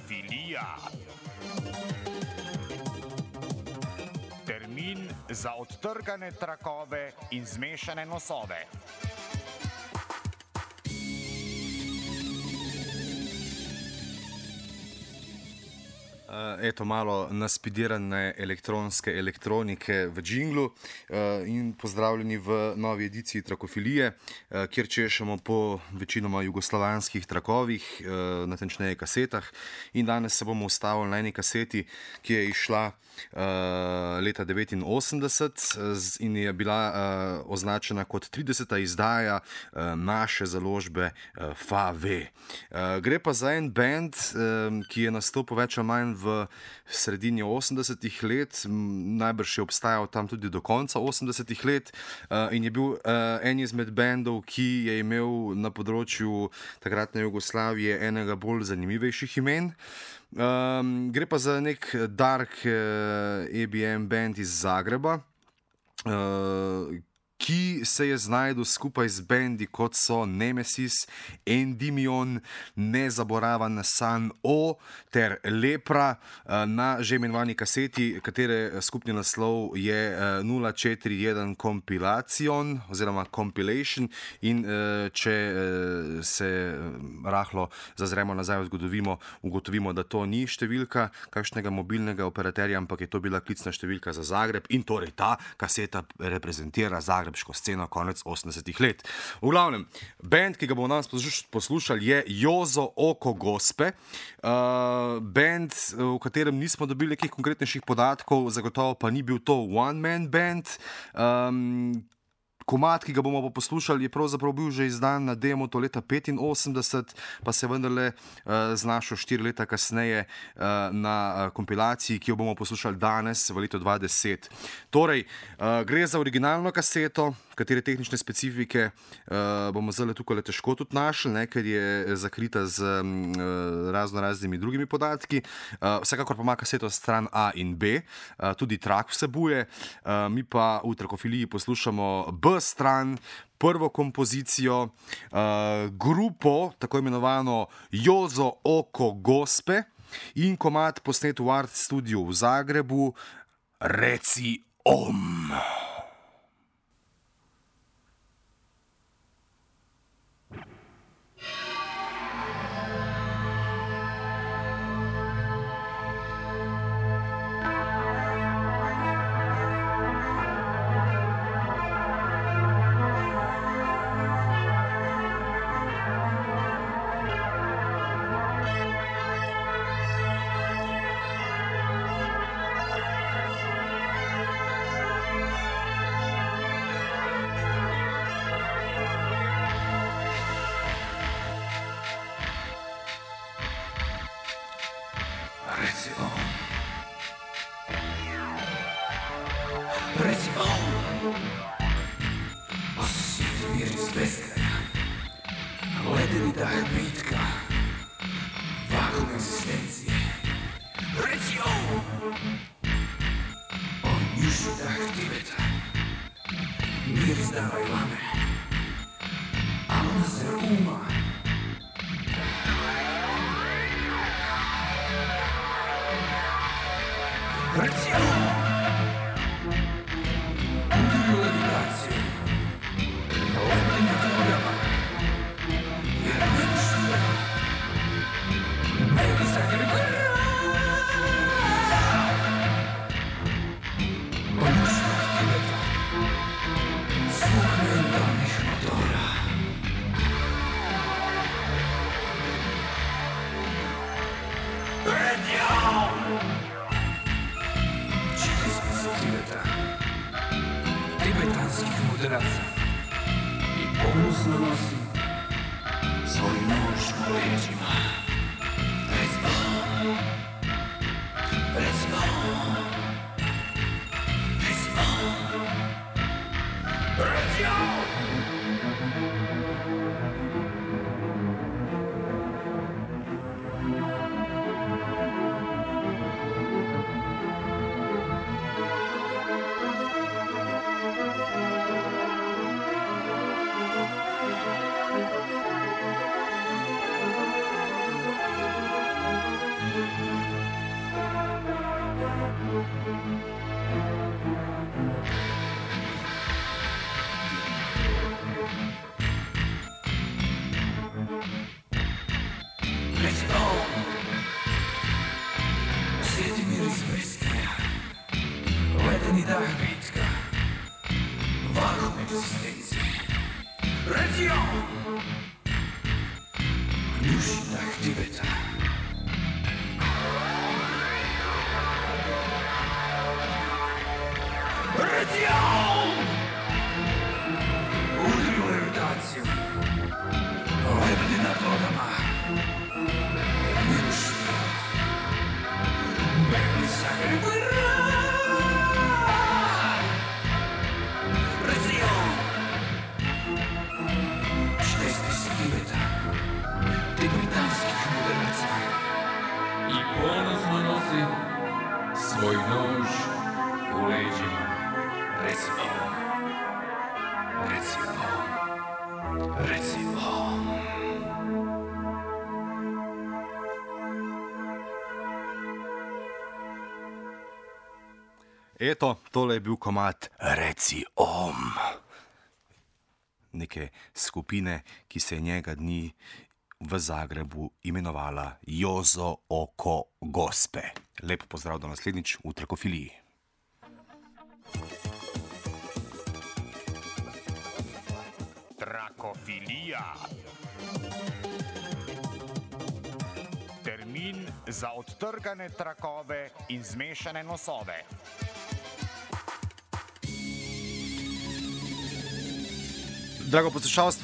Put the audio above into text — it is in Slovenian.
Trakofilija. Termin za odtrgane trakove in zmešane nosove. Eto malo naspidirane elektronske elektronike v džinglu in pozdravljeni v novi ediciji Trakofilije, kjer češemo po večinoma jugoslovanskih trakovih, natančneje kasetah. In danes se bomo ustavili na eni kaseti, ki je išla leta 1989 in je bila označena kot 30. izdaja naše založbe FAV. Gre pa za en band, ki je nastopil več ali manj v sredini 80-ih let, najbrž je obstajal tam tudi do konca 80-ih let in je bil en izmed bandov, ki je imel na področju takratne Jugoslavije enega bolj zanimivejših imen. Gre pa za nek dark EBM band iz Zagreba, ki se je znašel skupaj z bendi kot so Nemesis, Endymion, Nezaboravan San O ter Lepra na že imenovani kaseti, katere skupni naslov je 041 Compilation oziroma Compilation. In če se rahlo zazremo nazaj v zgodovino, ugotovimo, da to ni številka kakšnega mobilnega operaterja, ampak je to bila klicna številka za Zagreb in torej ta kaseta reprezentira zagrebško sceno konec 80-ih let. V glavnem, band, ki ga bomo danes poslušali, je Jozo oko gospe. Band, v katerem nismo dobili nekih konkretnejših podatkov, zagotovo pa ni bil to one-man band. Komad, ki ga bomo pa poslušali, je pravzaprav bil že izdan na demo to leta 85, pa se vendarle znašel 4 leta kasneje na kompilaciji, ki jo bomo poslušali danes v letu 2010. Torej, gre za originalno kaseto, katere tehnične specifike bomo zdaj tukaj težko tudi našli, ker je zakrita z raznimi drugimi podatki. Vsekakor pa ima kaseto stran A in B, tudi trak vsebuje. Mi pa v Trakofiliji poslušamo B stran, prvo kompozicijo, grupo, tako imenovano Jozo oko gospe, in komad posnet v Art Studiu v Zagrebu, Reci Om. Reci om, osjeti mir iz beskraja, ledeni dah bitka, vakuum egzistencije. Reci om, onjuši dah Tibeta, mir izdavaj vame, alna se uma. Reci om, tibetanskih moderaca i ponosno nosim svoj nož u leđima. Reci om, reci om, reci om, reci om. vodeni dah bitka, vakuum egzistencije. Reci on! Njuši dah Tibeta. Reci on! Udri u levitaciju, lebdi nad vodama. Njuši. Begli sagre Reci on! Čtesti si Tibeta, tibetanskih mudaraca. I ponosno nosi svoj nož u leđima. Reci on, reci on, reci on. Eto, tole je bil komad Reci om. Neke skupine, ki se je njega dni v Zagrebu imenovala Jozo oko gospe. Lep pozdrav do naslednjič v Trakofiliji. Trakofilija. Termin za odtrgane trakove in zmešane nosove. Drago poslušalstvo,